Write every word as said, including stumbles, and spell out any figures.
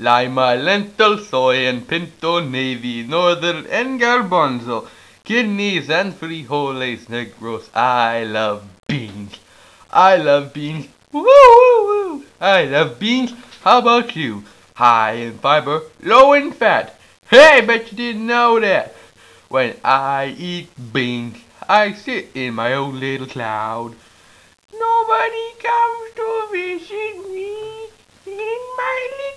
Lima, lentil, soy, and pinto, navy, northern, and garbanzo, kidneys and frijoles negros. I love beans. I love beans. Woo woo woo. I love beans. How about you? High in fiber, low in fat. Hey, bet you didn't know that. When I eat beans, I sit in my own little cloud. Nobody comes to visit me in my